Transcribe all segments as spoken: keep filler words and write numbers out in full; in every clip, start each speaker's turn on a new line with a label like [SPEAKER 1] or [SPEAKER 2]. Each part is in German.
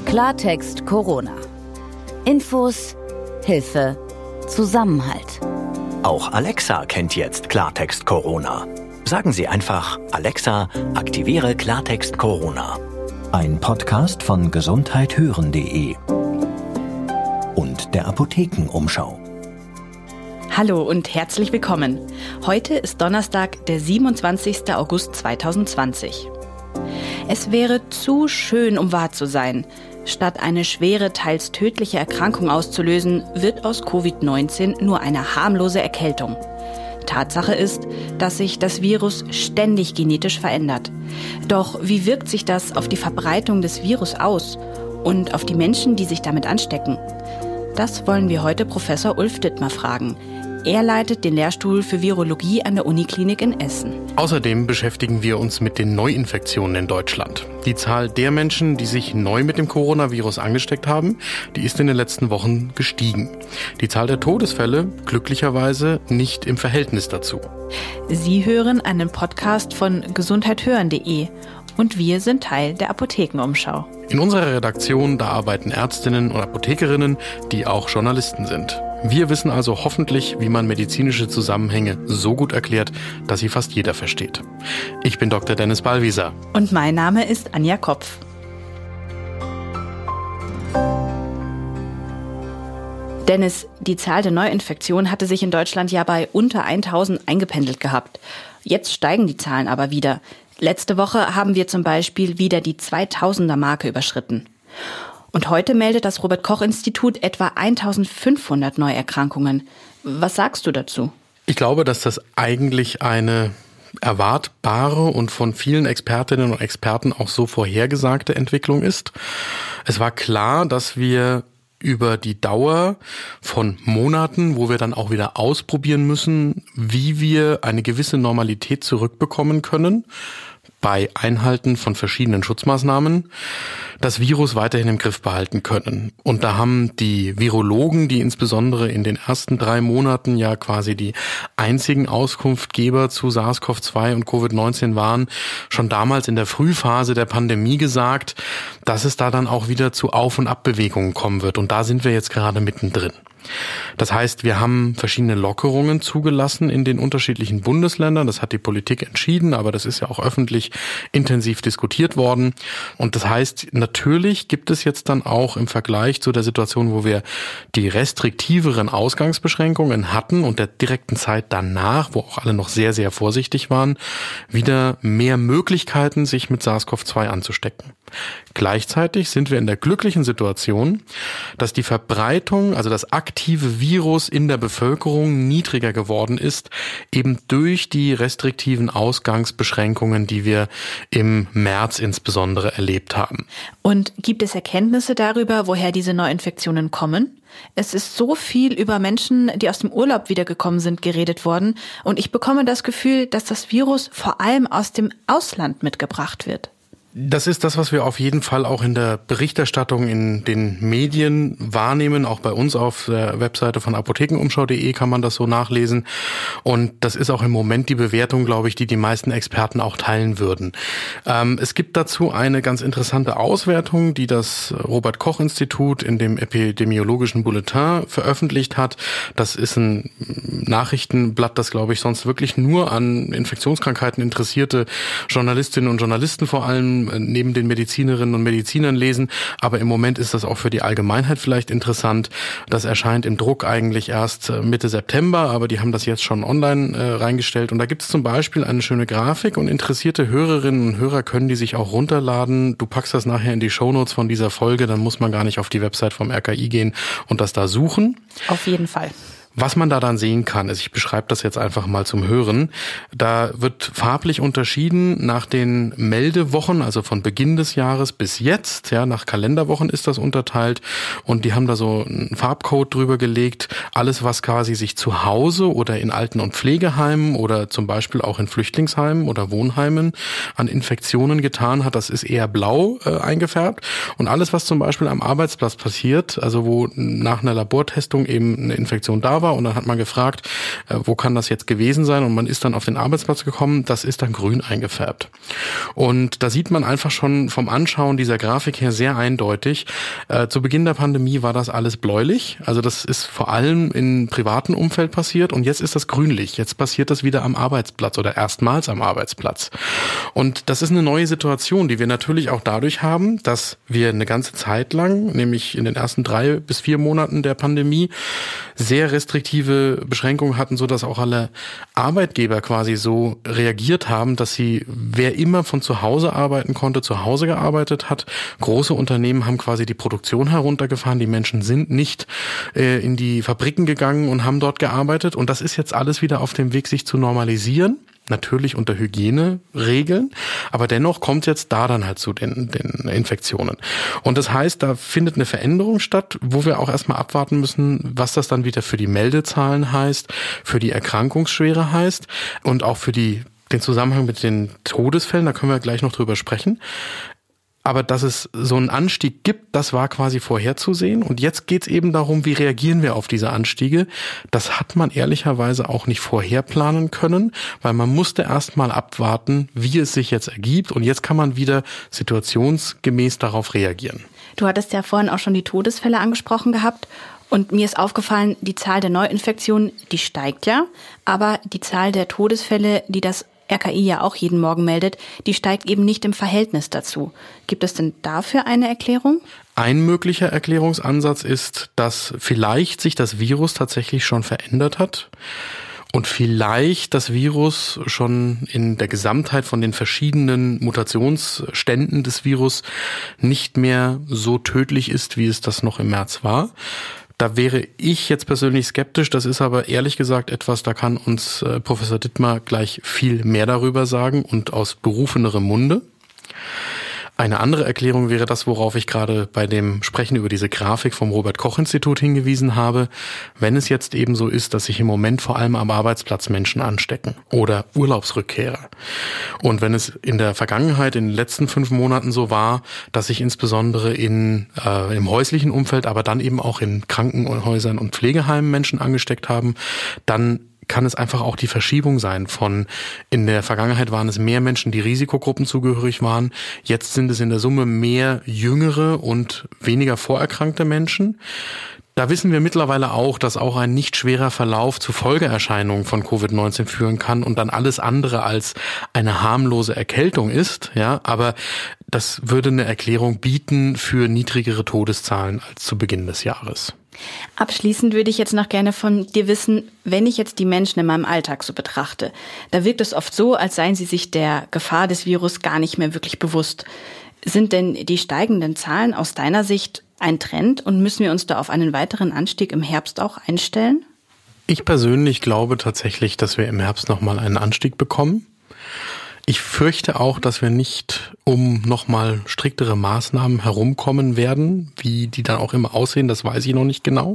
[SPEAKER 1] Klartext Corona. Infos, Hilfe, Zusammenhalt.
[SPEAKER 2] Auch Alexa kennt jetzt Klartext Corona. Sagen Sie einfach: Alexa, aktiviere Klartext Corona. Ein Podcast von gesundheit hören punkt de und der Apothekenumschau.
[SPEAKER 3] Hallo und herzlich willkommen. Heute ist Donnerstag, der siebenundzwanzigster August zweitausendzwanzig. Es wäre zu schön, um wahr zu sein. Statt eine schwere, teils tödliche Erkrankung auszulösen, wird aus Covid neunzehn nur eine harmlose Erkältung. Tatsache ist, dass sich das Virus ständig genetisch verändert. Doch wie wirkt sich das auf die Verbreitung des Virus aus und auf die Menschen, die sich damit anstecken? Das wollen wir heute Professor Ulf Dittmer fragen. Er leitet den Lehrstuhl für Virologie an der Uniklinik in Essen.
[SPEAKER 4] Außerdem beschäftigen wir uns mit den Neuinfektionen in Deutschland. Die Zahl der Menschen, die sich neu mit dem Coronavirus angesteckt haben, die ist in den letzten Wochen gestiegen. Die Zahl der Todesfälle glücklicherweise nicht im Verhältnis dazu.
[SPEAKER 3] Sie hören einen Podcast von gesundheit hören punkt de und wir sind Teil der Apothekenumschau.
[SPEAKER 4] In unserer Redaktion, da arbeiten Ärztinnen und Apothekerinnen, die auch Journalisten sind. Wir wissen also hoffentlich, wie man medizinische Zusammenhänge so gut erklärt, dass sie fast jeder versteht. Ich bin Doktor Dennis Ballwieser.
[SPEAKER 3] Und mein Name ist Anja Kopf. Dennis, die Zahl der Neuinfektionen hatte sich in Deutschland ja bei unter tausend eingependelt gehabt. Jetzt steigen die Zahlen aber wieder. Letzte Woche haben wir zum Beispiel wieder die zweitausender-Marke überschritten. Und heute meldet das Robert-Koch-Institut etwa eintausendfünfhundert Neuerkrankungen. Was sagst du dazu?
[SPEAKER 4] Ich glaube, dass das eigentlich eine erwartbare und von vielen Expertinnen und Experten auch so vorhergesagte Entwicklung ist. Es war klar, dass wir über die Dauer von Monaten, wo wir dann auch wieder ausprobieren müssen, wie wir eine gewisse Normalität zurückbekommen können, bei Einhalten von verschiedenen Schutzmaßnahmen, das Virus weiterhin im Griff behalten können. Und da haben die Virologen, die insbesondere in den ersten drei Monaten ja quasi die einzigen Auskunftgeber zu SARS-C o V zwei und Covid neunzehn waren, schon damals in der Frühphase der Pandemie gesagt, dass es da dann auch wieder zu Auf- und Abbewegungen kommen wird. Und da sind wir jetzt gerade mittendrin. Das heißt, wir haben verschiedene Lockerungen zugelassen in den unterschiedlichen Bundesländern. Das hat die Politik entschieden, aber das ist ja auch öffentlich intensiv diskutiert worden. Und das heißt, natürlich gibt es jetzt dann auch im Vergleich zu der Situation, wo wir die restriktiveren Ausgangsbeschränkungen hatten und der direkten Zeit danach, wo auch alle noch sehr, sehr vorsichtig waren, wieder mehr Möglichkeiten, sich mit SARS-C o V zwei anzustecken. Gleichzeitig sind wir in der glücklichen Situation, dass die Verbreitung, also das aktive Virus in der Bevölkerung niedriger geworden ist, eben durch die restriktiven Ausgangsbeschränkungen, die wir im März insbesondere erlebt haben.
[SPEAKER 3] Und gibt es Erkenntnisse darüber, woher diese Neuinfektionen kommen? Es ist so viel über Menschen, die aus dem Urlaub wiedergekommen sind, geredet worden. Und ich bekomme das Gefühl, dass das Virus vor allem aus dem Ausland mitgebracht wird.
[SPEAKER 4] Das ist das, was wir auf jeden Fall auch in der Berichterstattung in den Medien wahrnehmen. Auch bei uns auf der Webseite von apothekenumschau punkt de kann man das so nachlesen. Und das ist auch im Moment die Bewertung, glaube ich, die die meisten Experten auch teilen würden. Ähm, es gibt dazu eine ganz interessante Auswertung, die das Robert-Koch-Institut in dem epidemiologischen Bulletin veröffentlicht hat. Das ist ein Nachrichtenblatt, das, glaube ich, sonst wirklich nur an Infektionskrankheiten interessierte Journalistinnen und Journalisten vor allem neben den Medizinerinnen und Medizinern lesen, aber im Moment ist das auch für die Allgemeinheit vielleicht interessant. Das erscheint im Druck eigentlich erst Mitte September, aber die haben das jetzt schon online äh, reingestellt und da gibt es zum Beispiel eine schöne Grafik und interessierte Hörerinnen und Hörer können die sich auch runterladen. Du packst das nachher in die Shownotes von dieser Folge, dann muss man gar nicht auf die Website vom R K I gehen und das da suchen.
[SPEAKER 3] Auf jeden Fall.
[SPEAKER 4] Was man da dann sehen kann, ist, ich beschreibe das jetzt einfach mal zum Hören, da wird farblich unterschieden nach den Meldewochen, also von Beginn des Jahres bis jetzt, ja, nach Kalenderwochen ist das unterteilt und die haben da so einen Farbcode drüber gelegt, alles was quasi sich zu Hause oder in Alten- und Pflegeheimen oder zum Beispiel auch in Flüchtlingsheimen oder Wohnheimen an Infektionen getan hat, das ist eher blau äh, eingefärbt und alles was zum Beispiel am Arbeitsplatz passiert, also wo nach einer Labortestung eben eine Infektion da da war und dann hat man gefragt, äh, wo kann das jetzt gewesen sein und man ist dann auf den Arbeitsplatz gekommen, das ist dann grün eingefärbt. Und da sieht man einfach schon vom Anschauen dieser Grafik her sehr eindeutig, äh, zu Beginn der Pandemie war das alles bläulich, also das ist vor allem im privaten Umfeld passiert und jetzt ist das grünlich, jetzt passiert das wieder am Arbeitsplatz oder erstmals am Arbeitsplatz. Und das ist eine neue Situation, die wir natürlich auch dadurch haben, dass wir eine ganze Zeit lang, nämlich in den ersten drei bis vier Monaten der Pandemie, sehr restriktive Beschränkungen hatten, sodass auch alle Arbeitgeber quasi so reagiert haben, dass sie, wer immer von zu Hause arbeiten konnte, zu Hause gearbeitet hat. Große Unternehmen haben quasi die Produktion heruntergefahren. Die Menschen sind nicht äh, in die Fabriken gegangen und haben dort gearbeitet. Und das ist jetzt alles wieder auf dem Weg, sich zu normalisieren. Natürlich unter Hygieneregeln, aber dennoch kommt jetzt da dann halt zu den, den Infektionen. Und das heißt, da findet eine Veränderung statt, wo wir auch erstmal abwarten müssen, was das dann wieder für die Meldezahlen heißt, für die Erkrankungsschwere heißt und auch für die, den Zusammenhang mit den Todesfällen, da können wir gleich noch drüber sprechen. Aber dass es so einen Anstieg gibt, das war quasi vorherzusehen. Und jetzt geht es eben darum, wie reagieren wir auf diese Anstiege. Das hat man ehrlicherweise auch nicht vorherplanen können, weil man musste erst mal abwarten, wie es sich jetzt ergibt. Und jetzt kann man wieder situationsgemäß darauf reagieren.
[SPEAKER 3] Du hattest ja vorhin auch schon die Todesfälle angesprochen gehabt. Und mir ist aufgefallen, die Zahl der Neuinfektionen, die steigt ja. Aber die Zahl der Todesfälle, die das R K I ja auch jeden Morgen meldet, die steigt eben nicht im Verhältnis dazu. Gibt es denn dafür eine Erklärung?
[SPEAKER 4] Ein möglicher Erklärungsansatz ist, dass vielleicht sich das Virus tatsächlich schon verändert hat und vielleicht das Virus schon in der Gesamtheit von den verschiedenen Mutationsständen des Virus nicht mehr so tödlich ist, wie es das noch im März war. Da wäre ich jetzt persönlich skeptisch, das ist aber ehrlich gesagt etwas, da kann uns äh, Professor Dittmar gleich viel mehr darüber sagen und aus berufenerem Munde. Eine andere Erklärung wäre das, worauf ich gerade bei dem Sprechen über diese Grafik vom Robert-Koch-Institut hingewiesen habe. Wenn es jetzt eben so ist, dass sich im Moment vor allem am Arbeitsplatz Menschen anstecken oder Urlaubsrückkehrer. Und wenn es in der Vergangenheit, in den letzten fünf Monaten so war, dass sich insbesondere in, äh, im häuslichen Umfeld, aber dann eben auch in Krankenhäusern und Pflegeheimen Menschen angesteckt haben, dann kann es einfach auch die Verschiebung sein von, in der Vergangenheit waren es mehr Menschen, die Risikogruppen zugehörig waren. Jetzt sind es in der Summe mehr jüngere und weniger vorerkrankte Menschen. Da wissen wir mittlerweile auch, dass auch ein nicht schwerer Verlauf zu Folgeerscheinungen von Covid neunzehn führen kann und dann alles andere als eine harmlose Erkältung ist. Ja, aber das würde eine Erklärung bieten für niedrigere Todeszahlen als zu Beginn des Jahres.
[SPEAKER 3] Abschließend würde ich jetzt noch gerne von dir wissen, wenn ich jetzt die Menschen in meinem Alltag so betrachte, da wirkt es oft so, als seien sie sich der Gefahr des Virus gar nicht mehr wirklich bewusst. Sind denn die steigenden Zahlen aus deiner Sicht ein Trend und müssen wir uns da auf einen weiteren Anstieg im Herbst auch einstellen?
[SPEAKER 4] Ich persönlich glaube tatsächlich, dass wir im Herbst nochmal einen Anstieg bekommen. Ich fürchte auch, dass wir nicht um nochmal striktere Maßnahmen herumkommen werden, wie die dann auch immer aussehen, das weiß ich noch nicht genau.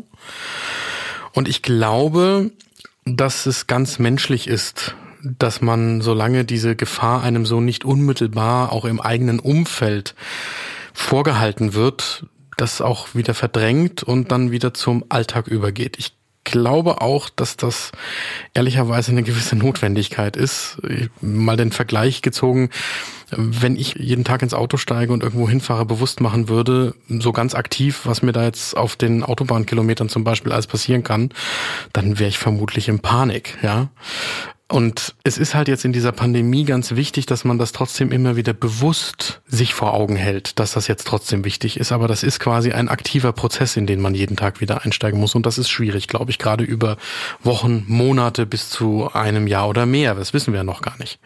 [SPEAKER 4] Und ich glaube, dass es ganz menschlich ist, dass man, solange diese Gefahr einem so nicht unmittelbar auch im eigenen Umfeld vorgehalten wird, das auch wieder verdrängt und dann wieder zum Alltag übergeht. Ich glaube auch, dass das ehrlicherweise eine gewisse Notwendigkeit ist. Mal den Vergleich gezogen, wenn ich jeden Tag ins Auto steige und irgendwo hinfahre, bewusst machen würde, so ganz aktiv, was mir da jetzt auf den Autobahnkilometern zum Beispiel alles passieren kann, dann wäre ich vermutlich in Panik, ja. Und es ist halt jetzt in dieser Pandemie ganz wichtig, dass man das trotzdem immer wieder bewusst sich vor Augen hält, dass das jetzt trotzdem wichtig ist. Aber das ist quasi ein aktiver Prozess, in den man jeden Tag wieder einsteigen muss. Und das ist schwierig, glaube ich, gerade über Wochen, Monate bis zu einem Jahr oder mehr. Das wissen wir ja noch gar nicht.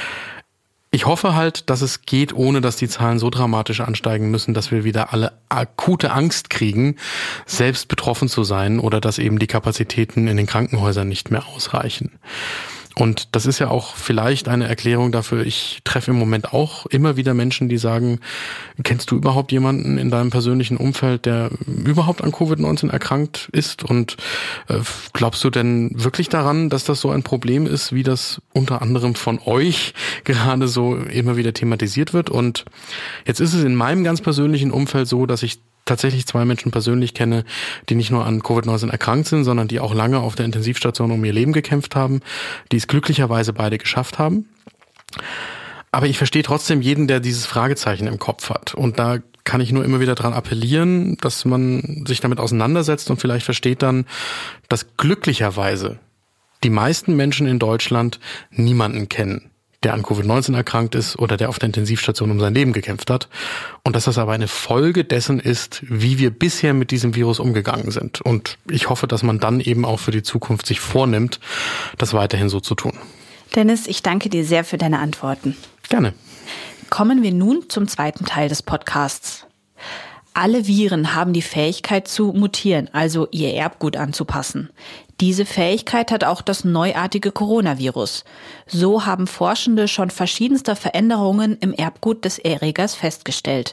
[SPEAKER 4] Ich hoffe halt, dass es geht, ohne dass die Zahlen so dramatisch ansteigen müssen, dass wir wieder alle akute Angst kriegen, selbst betroffen zu sein oder dass eben die Kapazitäten in den Krankenhäusern nicht mehr ausreichen. Und das ist ja auch vielleicht eine Erklärung dafür, ich treffe im Moment auch immer wieder Menschen, die sagen, kennst du überhaupt jemanden in deinem persönlichen Umfeld, der überhaupt an Covid neunzehn erkrankt ist? Und äh, glaubst du denn wirklich daran, dass das so ein Problem ist, wie das unter anderem von euch gerade so immer wieder thematisiert wird? Und jetzt ist es in meinem ganz persönlichen Umfeld so, dass ich tatsächlich zwei Menschen persönlich kenne, die nicht nur an Covid neunzehn erkrankt sind, sondern die auch lange auf der Intensivstation um ihr Leben gekämpft haben, die es glücklicherweise beide geschafft haben. Aber ich verstehe trotzdem jeden, der dieses Fragezeichen im Kopf hat. Und da kann ich nur immer wieder dran appellieren, dass man sich damit auseinandersetzt und vielleicht versteht dann, dass glücklicherweise die meisten Menschen in Deutschland niemanden kennen, der an Covid neunzehn erkrankt ist oder der auf der Intensivstation um sein Leben gekämpft hat. Und dass das aber eine Folge dessen ist, wie wir bisher mit diesem Virus umgegangen sind. Und ich hoffe, dass man dann eben auch für die Zukunft sich vornimmt, das weiterhin so zu tun.
[SPEAKER 3] Dennis, ich danke dir sehr für deine Antworten.
[SPEAKER 4] Gerne.
[SPEAKER 3] Kommen wir nun zum zweiten Teil des Podcasts. Alle Viren haben die Fähigkeit zu mutieren, also ihr Erbgut anzupassen. Diese Fähigkeit hat auch das neuartige Coronavirus. So haben Forschende schon verschiedenste Veränderungen im Erbgut des Erregers festgestellt.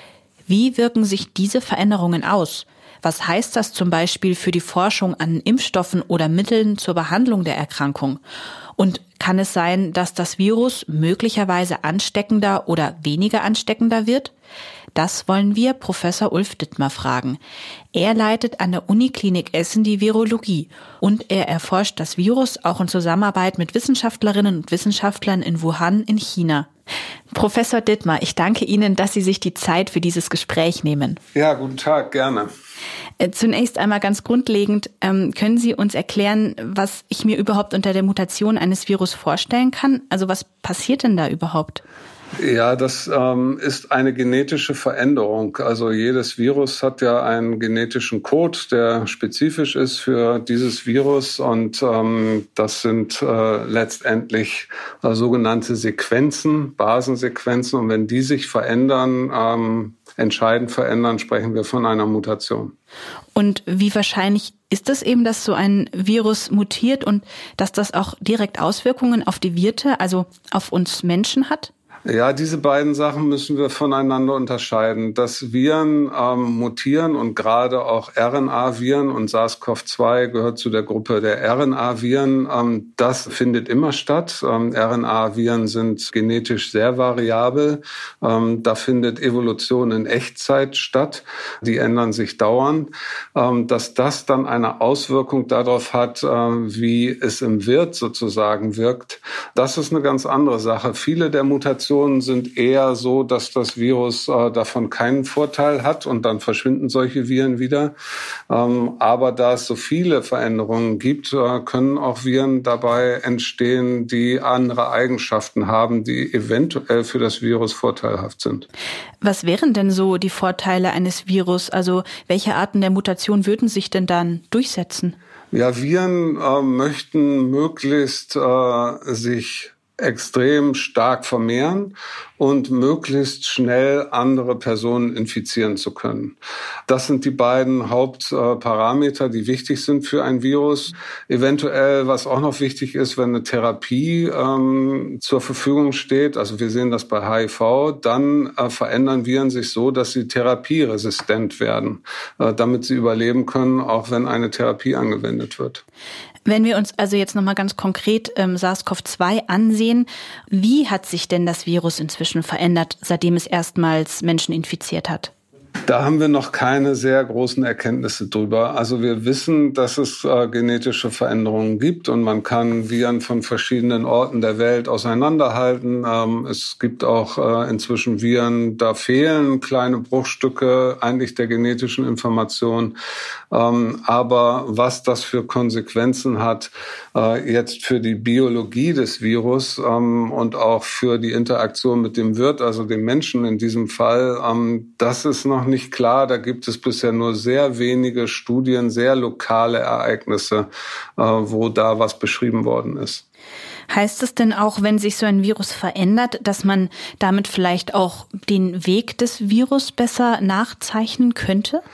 [SPEAKER 3] Wie wirken sich diese Veränderungen aus? Was heißt das zum Beispiel für die Forschung an Impfstoffen oder Mitteln zur Behandlung der Erkrankung? Und kann es sein, dass das Virus möglicherweise ansteckender oder weniger ansteckender wird? Das wollen wir Professor Ulf Dittmar fragen. Er leitet an der Uniklinik Essen die Virologie und er erforscht das Virus auch in Zusammenarbeit mit Wissenschaftlerinnen und Wissenschaftlern in Wuhan in China. Professor Dittmar, ich danke Ihnen, dass Sie sich die Zeit für dieses Gespräch nehmen.
[SPEAKER 5] Ja, guten Tag, gerne.
[SPEAKER 3] Zunächst einmal ganz grundlegend, ähm, können Sie uns erklären, was ich mir überhaupt unter der Mutation eines Virus vorstellen kann? Also was passiert denn da überhaupt?
[SPEAKER 5] Ja, das ähm, ist eine genetische Veränderung. Also jedes Virus hat ja einen genetischen Code, der spezifisch ist für dieses Virus. Und ähm, das sind äh, letztendlich äh, sogenannte Sequenzen, Basensequenzen. Und wenn die sich verändern, ähm, entscheidend verändern, sprechen wir von einer Mutation.
[SPEAKER 3] Und wie wahrscheinlich ist es eben, dass so ein Virus mutiert und dass das auch direkt Auswirkungen auf die Wirte, also auf uns Menschen hat?
[SPEAKER 5] Ja, diese beiden Sachen müssen wir voneinander unterscheiden. Dass Viren ähm, mutieren und gerade auch R N A-Viren und SARS-C o V zwei gehört zu der Gruppe der R N A-Viren, ähm, das findet immer statt. Ähm, R N A-Viren sind genetisch sehr variabel. Ähm, da findet Evolution in Echtzeit statt. Die ändern sich dauernd. Ähm, dass das dann eine Auswirkung darauf hat, äh, wie es im Wirt sozusagen wirkt, das ist eine ganz andere Sache. Viele der Mutationen sind eher so, dass das Virus äh, davon keinen Vorteil hat und dann verschwinden solche Viren wieder. Ähm, aber da es so viele Veränderungen gibt, äh, können auch Viren dabei entstehen, die andere Eigenschaften haben, die eventuell für das Virus vorteilhaft sind.
[SPEAKER 3] Was wären denn so die Vorteile eines Virus? Also welche Arten der Mutation würden sich denn dann durchsetzen?
[SPEAKER 5] Ja, Viren äh, möchten möglichst äh, sich extrem stark vermehren und möglichst schnell andere Personen infizieren zu können. Das sind die beiden Hauptparameter, die wichtig sind für ein Virus. Eventuell, was auch noch wichtig ist, wenn eine Therapie ähm, zur Verfügung steht, also wir sehen das bei H I V, dann äh, verändern Viren sich so, dass sie therapieresistent werden, äh, damit sie überleben können, auch wenn eine Therapie angewendet wird.
[SPEAKER 3] Wenn wir uns also jetzt nochmal ganz konkret ähm, SARS-C o V zwei ansehen, wie hat sich denn das Virus inzwischen verändert, seitdem es erstmals Menschen infiziert hat?
[SPEAKER 5] Da haben wir noch keine sehr großen Erkenntnisse drüber. Also wir wissen, dass es äh, genetische Veränderungen gibt und man kann Viren von verschiedenen Orten der Welt auseinanderhalten. Ähm, es gibt auch äh, inzwischen Viren, da fehlen kleine Bruchstücke eigentlich der genetischen Information. Ähm, aber was das für Konsequenzen hat, äh, jetzt für die Biologie des Virus ähm, und auch für die Interaktion mit dem Wirt, also dem Menschen in diesem Fall, ähm, das ist noch nicht klar. Da gibt es bisher nur sehr wenige Studien, sehr lokale Ereignisse, äh, wo da was beschrieben worden ist.
[SPEAKER 3] Heißt es denn auch, wenn sich so ein Virus verändert, dass man damit vielleicht auch den Weg des Virus besser nachzeichnen könnte?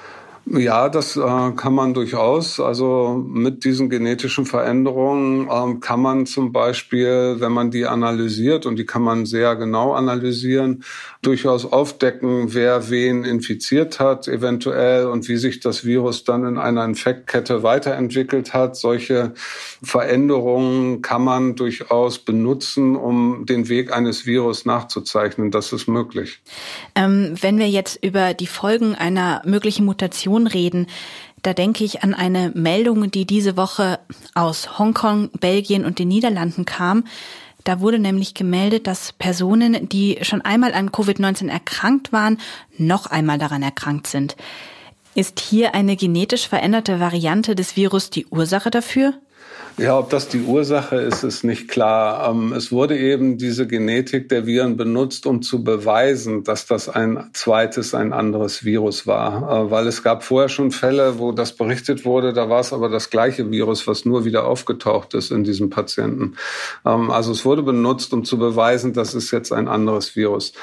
[SPEAKER 5] Ja, das äh, kann man durchaus. Also mit diesen genetischen Veränderungen ähm, kann man zum Beispiel, wenn man die analysiert, und die kann man sehr genau analysieren, durchaus aufdecken, wer wen infiziert hat eventuell und wie sich das Virus dann in einer Infektkette weiterentwickelt hat. Solche Veränderungen kann man durchaus benutzen, um den Weg eines Virus nachzuzeichnen. Das ist möglich.
[SPEAKER 3] Ähm, wenn wir jetzt über die Folgen einer möglichen Mutation reden, da denke ich an eine Meldung, die diese Woche aus Hongkong, Belgien und den Niederlanden kam. Da wurde nämlich gemeldet, dass Personen, die schon einmal an Covid neunzehn erkrankt waren, noch einmal daran erkrankt sind. Ist hier eine genetisch veränderte Variante des Virus die Ursache dafür?
[SPEAKER 5] Ja, ob das die Ursache ist, ist nicht klar. Es wurde eben diese Genetik der Viren benutzt, um zu beweisen, dass das ein zweites, ein anderes Virus war. Weil es gab vorher schon Fälle, wo das berichtet wurde, da war es aber das gleiche Virus, was nur wieder aufgetaucht ist in diesem Patienten. Also es wurde benutzt, um zu beweisen, das ist jetzt ein anderes Virus.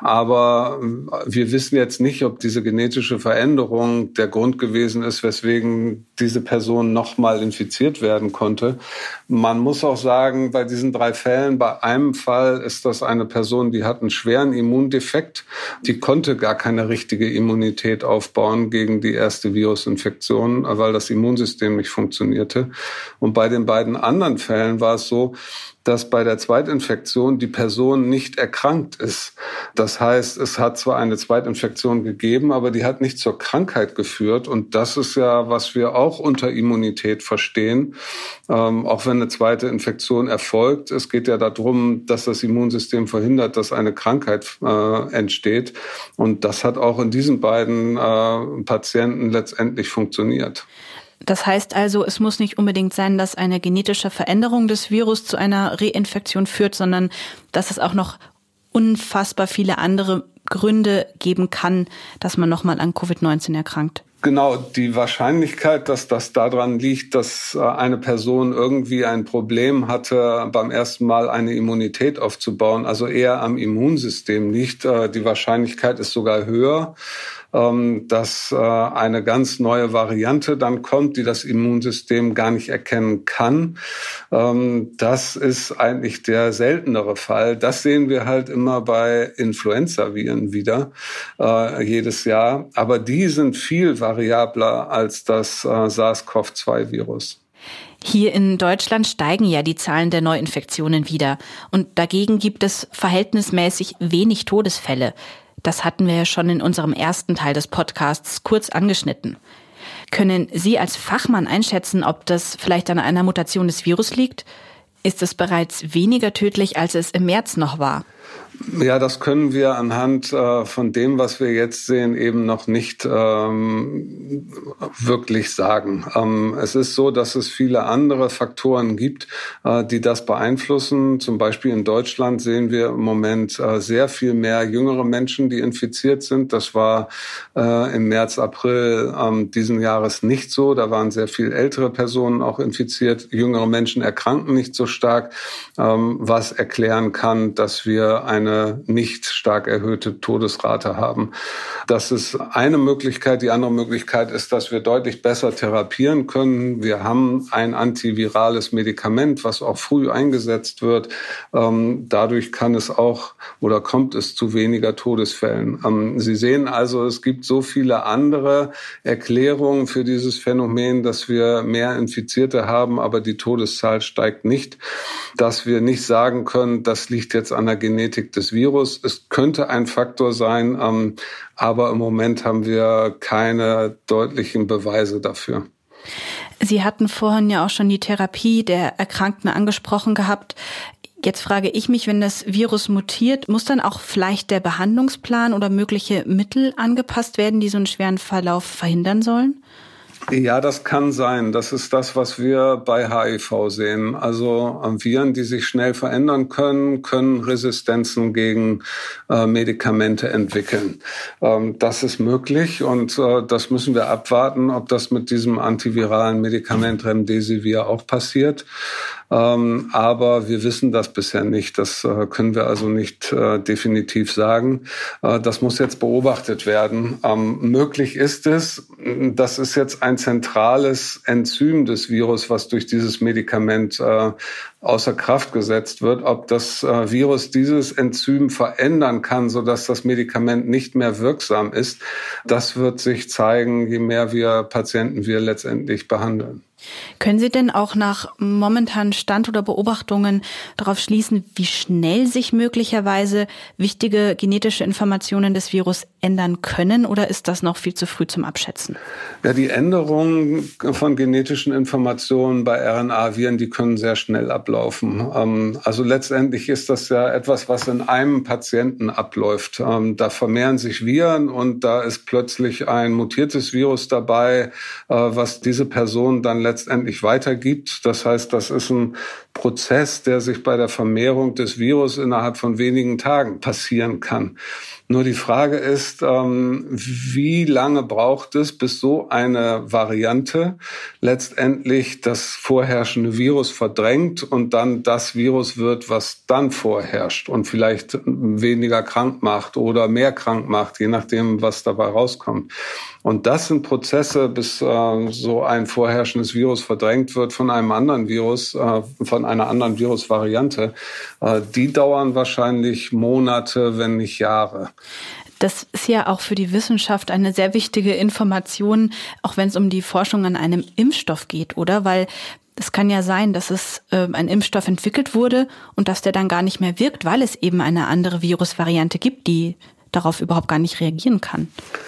[SPEAKER 5] Aber wir wissen jetzt nicht, ob diese genetische Veränderung der Grund gewesen ist, weswegen diese Person nochmal infiziert werden konnte. Man muss auch sagen, bei diesen drei Fällen, bei einem Fall ist das eine Person, die hat einen schweren Immundefekt. Die konnte gar keine richtige Immunität aufbauen gegen die erste Virusinfektion, weil das Immunsystem nicht funktionierte. Und bei den beiden anderen Fällen war es so, dass bei der Zweitinfektion die Person nicht erkrankt ist. Das heißt, es hat zwar eine Zweitinfektion gegeben, aber die hat nicht zur Krankheit geführt. Und das ist ja, was wir auch unter Immunität verstehen. Ähm, auch wenn eine zweite Infektion erfolgt, es geht ja darum, dass das Immunsystem verhindert, dass eine Krankheit äh, entsteht. Und das hat auch in diesen beiden äh, Patienten letztendlich funktioniert.
[SPEAKER 3] Das heißt also, es muss nicht unbedingt sein, dass eine genetische Veränderung des Virus zu einer Reinfektion führt, sondern dass es auch noch unfassbar viele andere Gründe geben kann, dass man nochmal an Covid neunzehn erkrankt.
[SPEAKER 5] Genau, die Wahrscheinlichkeit, dass das daran liegt, dass eine Person irgendwie ein Problem hatte, beim ersten Mal eine Immunität aufzubauen, also eher am Immunsystem liegt, die Wahrscheinlichkeit ist sogar höher, dass eine ganz neue Variante dann kommt, die das Immunsystem gar nicht erkennen kann. Das ist eigentlich der seltenere Fall. Das sehen wir halt immer bei Influenzaviren wieder, jedes Jahr. Aber die sind viel variabler als das SARS-CoV zwei Virus.
[SPEAKER 3] Hier in Deutschland steigen ja die Zahlen der Neuinfektionen wieder. Und dagegen gibt es verhältnismäßig wenig Todesfälle. Das hatten wir ja schon in unserem ersten Teil des Podcasts kurz angeschnitten. Können Sie als Fachmann einschätzen, ob das vielleicht an einer Mutation des Virus liegt? Ist es bereits weniger tödlich, als es im März noch war?
[SPEAKER 5] Ja, das können wir anhand äh, von dem, was wir jetzt sehen, eben noch nicht ähm, wirklich sagen. Ähm, es ist so, dass es viele andere Faktoren gibt, äh, die das beeinflussen. Zum Beispiel in Deutschland sehen wir im Moment äh, sehr viel mehr jüngere Menschen, die infiziert sind. Das war äh, im März, April ähm, diesen Jahres nicht so. Da waren sehr viel ältere Personen auch infiziert. Jüngere Menschen erkranken nicht so stark, ähm, was erklären kann, dass wir eine nicht stark erhöhte Todesrate haben. Das ist eine Möglichkeit. Die andere Möglichkeit ist, dass wir deutlich besser therapieren können. Wir haben ein antivirales Medikament, was auch früh eingesetzt wird. Ähm, dadurch kann es auch oder kommt es zu weniger Todesfällen. Ähm, Sie sehen also, es gibt so viele andere Erklärungen für dieses Phänomen, dass wir mehr Infizierte haben, aber die Todeszahl steigt nicht, dass wir nicht sagen können, das liegt jetzt an der Genetik des Virus. Es könnte ein Faktor sein, ähm, aber im Moment haben wir keine deutlichen Beweise dafür.
[SPEAKER 3] Sie hatten vorhin ja auch schon die Therapie der Erkrankten angesprochen gehabt. Jetzt frage ich mich, wenn das Virus mutiert, muss dann auch vielleicht der Behandlungsplan oder mögliche Mittel angepasst werden, die so einen schweren Verlauf verhindern sollen?
[SPEAKER 5] Ja, das kann sein. Das ist das, was wir bei H I V sehen. Also Viren, die sich schnell verändern können, können Resistenzen gegen äh, Medikamente entwickeln. Ähm, das ist möglich und äh, das müssen wir abwarten, ob das mit diesem antiviralen Medikament Remdesivir auch passiert. Ähm, aber wir wissen das bisher nicht. Das äh, können wir also nicht äh, definitiv sagen. Äh, das muss jetzt beobachtet werden. Ähm, möglich ist es, das ist jetzt ein zentrales Enzym des Virus, was durch dieses Medikament äh, außer Kraft gesetzt wird. Ob das äh, Virus dieses Enzym verändern kann, sodass das Medikament nicht mehr wirksam ist, das wird sich zeigen, je mehr wir Patienten wir letztendlich behandeln.
[SPEAKER 3] Können Sie denn auch nach momentanen Stand oder Beobachtungen darauf schließen, wie schnell sich möglicherweise wichtige genetische Informationen des Virus ändern können, oder ist das noch viel zu früh zum Abschätzen?
[SPEAKER 5] Ja, die Änderungen von genetischen Informationen bei R N A-Viren, die können sehr schnell ablaufen. Also letztendlich ist das ja etwas, was in einem Patienten abläuft. Da vermehren sich Viren und da ist plötzlich ein mutiertes Virus dabei, was diese Person dann letztendlich weitergibt. Das heißt, das ist ein Prozess, der sich bei der Vermehrung des Virus innerhalb von wenigen Tagen passieren kann. Nur die Frage ist, ähm, wie lange braucht es, bis so eine Variante letztendlich das vorherrschende Virus verdrängt und dann das Virus wird, was dann vorherrscht und vielleicht weniger krank macht oder mehr krank macht, je nachdem, was dabei rauskommt. Und das sind Prozesse, bis äh, so ein vorherrschendes Virus verdrängt wird von einem anderen Virus, äh, von einer anderen Virusvariante. Äh, die dauern wahrscheinlich Monate, wenn nicht Jahre.
[SPEAKER 3] Das ist ja auch für die Wissenschaft eine sehr wichtige Information, auch wenn es um die Forschung an einem Impfstoff geht, oder? Weil es kann ja sein, dass es äh, ein Impfstoff entwickelt wurde und dass der dann gar nicht mehr wirkt, weil es eben eine andere Virusvariante gibt, die darauf überhaupt gar nicht reagieren kann.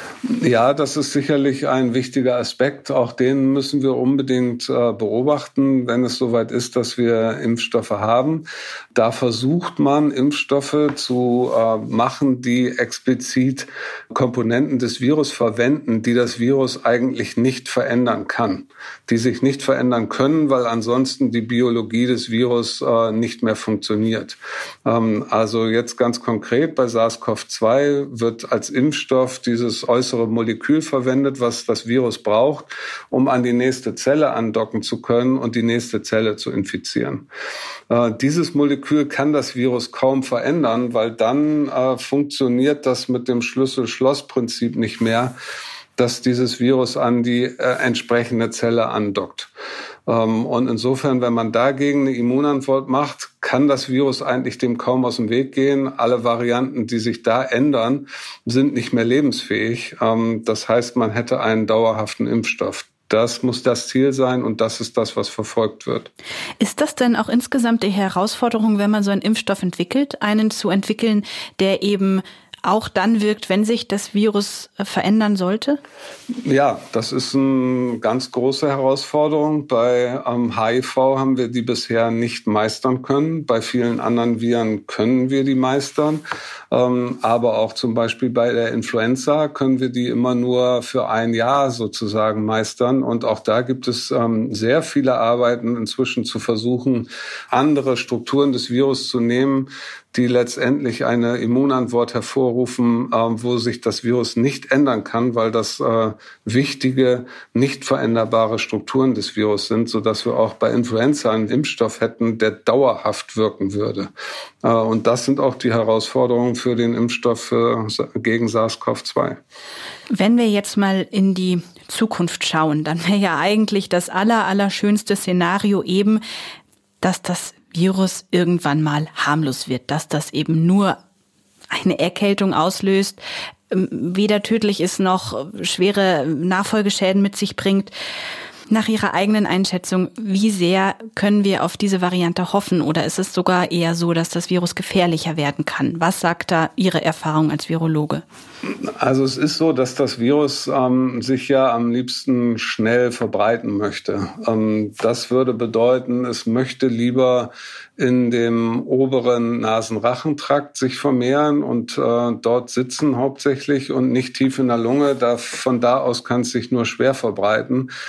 [SPEAKER 5] Ja, das ist sicherlich ein wichtiger Aspekt. Auch den müssen wir unbedingt äh, beobachten, wenn es soweit ist, dass wir Impfstoffe haben. Da versucht man, Impfstoffe zu äh, machen, die explizit Komponenten des Virus verwenden, die das Virus eigentlich nicht verändern kann, die sich nicht verändern können, weil ansonsten die Biologie des Virus äh, nicht mehr funktioniert. Ähm, also jetzt ganz konkret bei SARS-C o V zwei wird als Impfstoff dieses äußere Molekül verwendet, was das Virus braucht, um an die nächste Zelle andocken zu können und die nächste Zelle zu infizieren. Äh, dieses Molekül kann das Virus kaum verändern, weil dann äh, funktioniert das mit dem Schlüssel-Schloss-Prinzip nicht mehr, dass dieses Virus an die äh, entsprechende Zelle andockt. Ähm, und insofern, wenn man dagegen eine Immunantwort macht, kann das Virus eigentlich dem kaum aus dem Weg gehen. Alle Varianten, die sich da ändern, sind nicht mehr lebensfähig. Ähm, das heißt, man hätte einen dauerhaften Impfstoff. Das muss das Ziel sein und das ist das, was verfolgt wird.
[SPEAKER 3] Ist das denn auch insgesamt die Herausforderung, wenn man so einen Impfstoff entwickelt, einen zu entwickeln, der eben auch dann wirkt, wenn sich das Virus verändern sollte?
[SPEAKER 5] Ja, das ist eine ganz große Herausforderung. Bei ähm, H I V haben wir die bisher nicht meistern können. Bei vielen anderen Viren können wir die meistern. Ähm, aber auch zum Beispiel bei der Influenza können wir die immer nur für ein Jahr sozusagen meistern. Und auch da gibt es ähm, sehr viele Arbeiten inzwischen zu versuchen, andere Strukturen des Virus zu nehmen, die letztendlich eine Immunantwort hervorrufen, äh, wo sich das Virus nicht ändern kann, weil das äh, wichtige, nicht veränderbare Strukturen des Virus sind, sodass wir auch bei Influenza einen Impfstoff hätten, der dauerhaft wirken würde. Äh, und das sind auch die Herausforderungen für den Impfstoff für, gegen SARS-C o V zwei.
[SPEAKER 3] Wenn wir jetzt mal in die Zukunft schauen, dann wäre ja eigentlich das aller, allerschönste Szenario eben, dass das Virus irgendwann mal harmlos wird, dass das eben nur eine Erkältung auslöst, weder tödlich ist noch schwere Nachfolgeschäden mit sich bringt. Nach Ihrer eigenen Einschätzung, wie sehr können wir auf diese Variante hoffen oder ist es sogar eher so, dass das Virus gefährlicher werden kann? Was sagt da Ihre Erfahrung als Virologe?
[SPEAKER 5] Also es ist so, dass das Virus ähm, sich ja am liebsten schnell verbreiten möchte. Ähm, das würde bedeuten, es möchte lieber in dem oberen Nasenrachentrakt sich vermehren und äh, dort sitzen hauptsächlich und nicht tief in der Lunge. Da, von da aus kann es sich nur schwer verbreiten. Und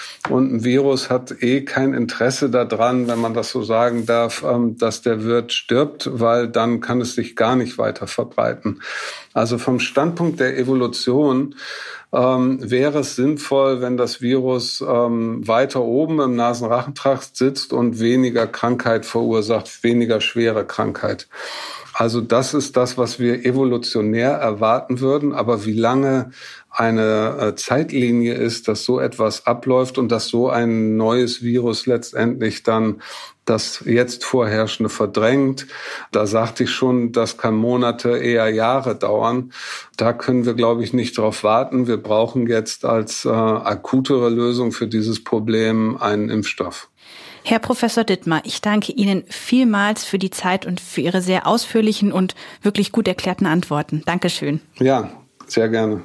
[SPEAKER 5] Und ein Virus hat eh kein Interesse daran, wenn man das so sagen darf, dass der Wirt stirbt, weil dann kann es sich gar nicht weiter verbreiten. Also vom Standpunkt der Evolution ähm, wäre es sinnvoll, wenn das Virus ähm, weiter oben im Nasenrachentrakt sitzt und weniger Krankheit verursacht, weniger schwere Krankheit. Also das ist das, was wir evolutionär erwarten würden. Aber wie lange eine äh, Zeitlinie ist, dass so etwas abläuft und dass so ein neues Virus letztendlich dann das jetzt Vorherrschende verdrängt, da sagte ich schon, das kann Monate, eher Jahre dauern. Da können wir, glaube ich, nicht drauf warten. Wir brauchen jetzt als äh, akutere Lösung für dieses Problem einen Impfstoff.
[SPEAKER 3] Herr Professor Dittmar, ich danke Ihnen vielmals für die Zeit und für Ihre sehr ausführlichen und wirklich gut erklärten Antworten. Dankeschön.
[SPEAKER 5] Ja, sehr gerne.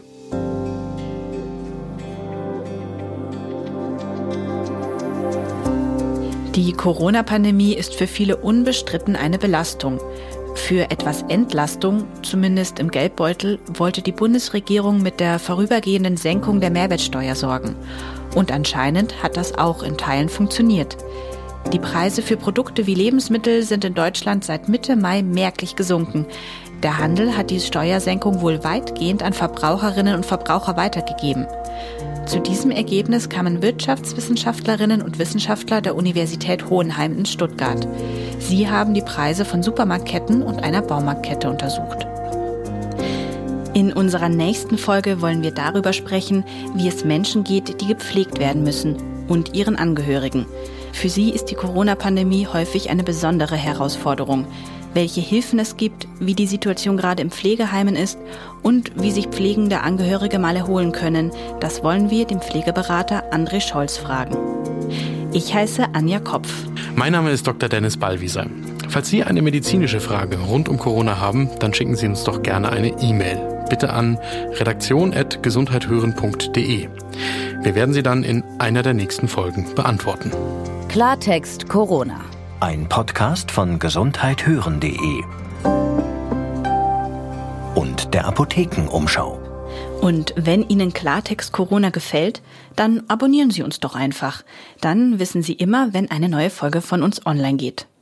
[SPEAKER 3] Die Corona-Pandemie ist für viele unbestritten eine Belastung. Für etwas Entlastung, zumindest im Geldbeutel, wollte die Bundesregierung mit der vorübergehenden Senkung der Mehrwertsteuer sorgen. Und anscheinend hat das auch in Teilen funktioniert. Die Preise für Produkte wie Lebensmittel sind in Deutschland seit Mitte Mai merklich gesunken. Der Handel hat die Steuersenkung wohl weitgehend an Verbraucherinnen und Verbraucher weitergegeben. Zu diesem Ergebnis kamen Wirtschaftswissenschaftlerinnen und Wissenschaftler der Universität Hohenheim in Stuttgart. Sie haben die Preise von Supermarktketten und einer Baumarktkette untersucht. In unserer nächsten Folge wollen wir darüber sprechen, wie es Menschen geht, die gepflegt werden müssen, und ihren Angehörigen. Für sie ist die Corona-Pandemie häufig eine besondere Herausforderung. Welche Hilfen es gibt, wie die Situation gerade im Pflegeheimen ist und wie sich pflegende Angehörige mal erholen können, das wollen wir dem Pflegeberater André Scholz fragen. Ich heiße Anja Kopf.
[SPEAKER 4] Mein Name ist Doktor Dennis Ballwieser. Falls Sie eine medizinische Frage rund um Corona haben, dann schicken Sie uns doch gerne eine E-Mail. Bitte an redaktion at gesundheithören punkt de. Wir werden sie dann in einer der nächsten Folgen beantworten.
[SPEAKER 1] Klartext Corona.
[SPEAKER 2] Ein Podcast von gesundheithören punkt de und der Apothekenumschau.
[SPEAKER 3] Und wenn Ihnen Klartext Corona gefällt, dann abonnieren Sie uns doch einfach. Dann wissen Sie immer, wenn eine neue Folge von uns online geht.